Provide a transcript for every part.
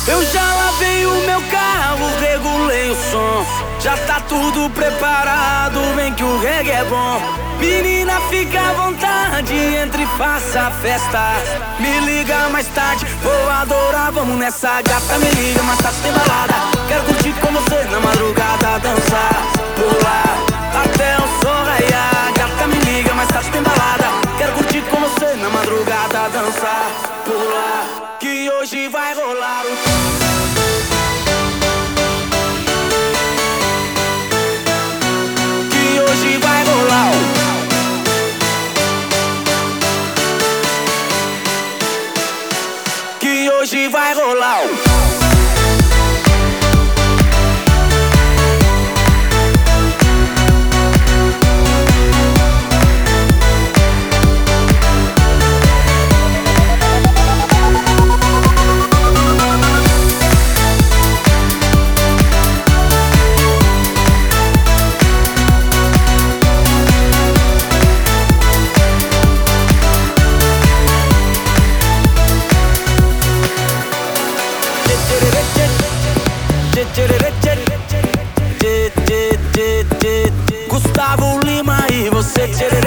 Eu já lavei o meu carro, regulei o som. Já tá tudo preparado, vem que o reggae é bom. Menina, fica à vontade, entre e faça a festa. Me liga mais tarde, vou adorar, vamos nessa. Gata, me liga mais tarde, tem balada. Quero curtir com você na madrugada, dançar, pular até o sol raiar. Gata, me liga mais tarde, tem balada. Quero curtir com você na madrugada, dançar, pular, que hoje vai rolar o... Hoje vai rolar. Gustavo Lima e você.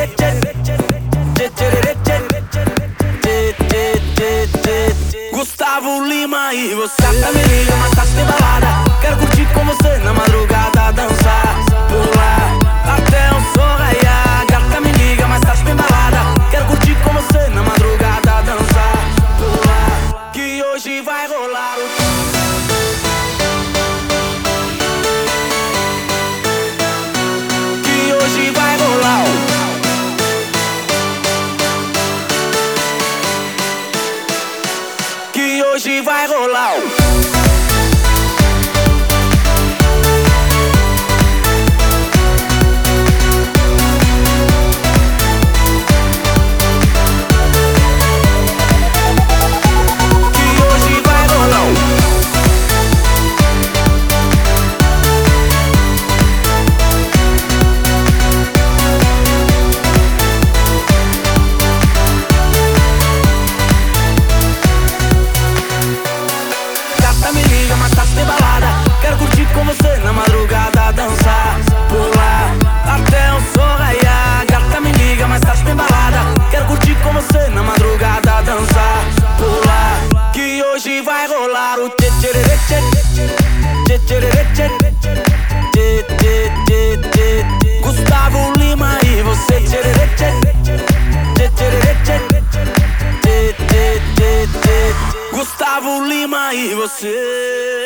Gustavo Lima e você. Gata, me liga, mas tá sem balada. Quero curtir com você na madrugada, dançar, pular até o sol raiar. Gata, me liga, mas tá sem balada. Quero curtir com você na madrugada, dançar, pular, que hoje vai rolar o... Hoje vai rolar. Quero curtir com você na madrugada, dançar, pular até o sol raiar. Gata, me liga, mas tá sem balada. Quero curtir com você na madrugada, dançar, pular, que hoje vai rolar o tchê tchê tchê tchê tchê tchê tchê. Gustavo Lima e você. Tchê tchê tchê tchê tchê tchê. Gustavo Lima e você.